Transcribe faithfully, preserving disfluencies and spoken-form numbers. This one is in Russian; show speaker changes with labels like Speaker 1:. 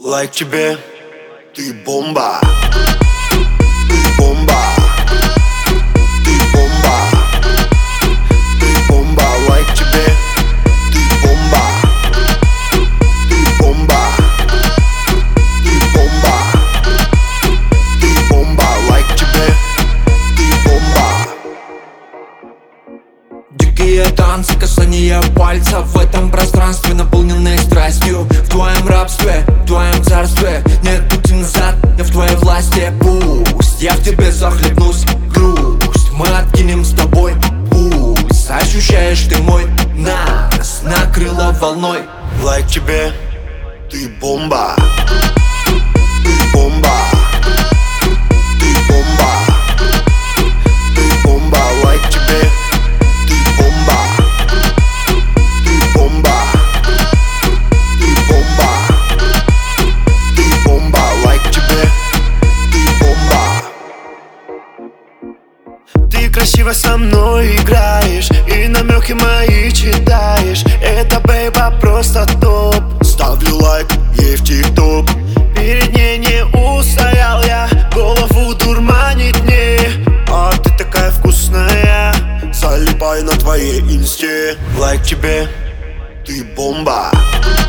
Speaker 1: Лайк тебе, ты бомба. Ты бомба. Ты бомба. Ты бомба. Лайк тебе, ты бомба. Ты бомба. Ты бомба. Ты бомба. Лайк тебе, ты бомба.
Speaker 2: Дикие танцы, касания пальцев в этом пространстве, наполненные страстью. В твоем рабстве, в твоем царстве нет пути назад, я в твоей власти. Пусть я в тебе захлебнусь, грусть мы откинем с тобой. Пусть ощущаешь ты мой, нас накрыло волной.
Speaker 1: Лайк тебе, ты бомба. Ты бомба. Ты бомба. Ты бомба. Лайк тебе, ты бомба. Ты бомба. Ты бомба. Ты бомба. Лайк тебе, ты бомба. Ты красиво со мной играешь и намеки мои читаешь. Это бейба просто топ. Ставлю лайк ей в тикток. Перед ней не устоял я, голову дурманит мне. А ты такая вкусная, залипаю на твоей инсте. Лайк тебе, ты бомба.